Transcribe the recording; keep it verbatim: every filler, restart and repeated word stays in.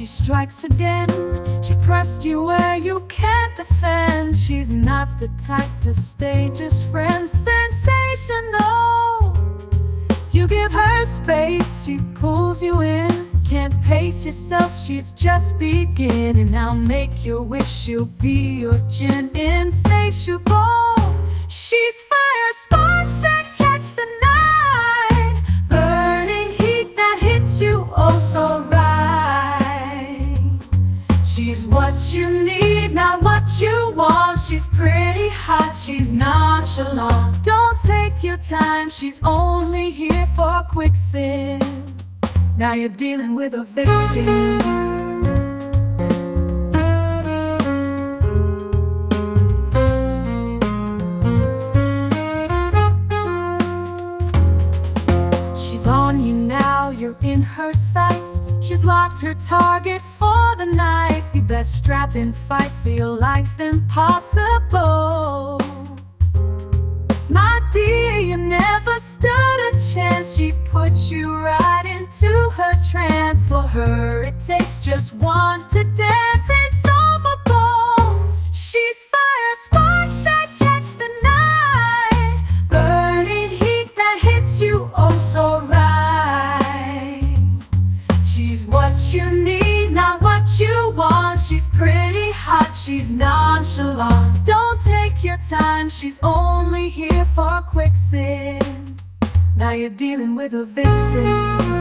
she strikes again. She pressed you where you can't defend. She's not the type to stay just friends. Sensational. You give her space, she pulls you in. Can't pace yourself, she's just beginning. Now make your wish, she'll be your gin. Insatiable. She's fire sparks that catch the night. Burning heat that hits you oh so right. She's what you need, not what you want. She's pretty hot, she's nonchalant. Don't take your time, she's only here for a quick sip. Now you're dealing with a vixen. She's on you now, you're in her sights. She's locked her target for the night. Be best strap and fight for your life impossible. My dear, you never stood a chance. She put you right into her trance. For her it takes just one to dance. Insolvable. She's fire sparks that catch the night. Burning heat that hits you oh so right. She's what you need, not what you want. She's pretty hot, she's nonchalant. Don't take your time, she's only here for a quick sip. Now you're dealing with a vixen.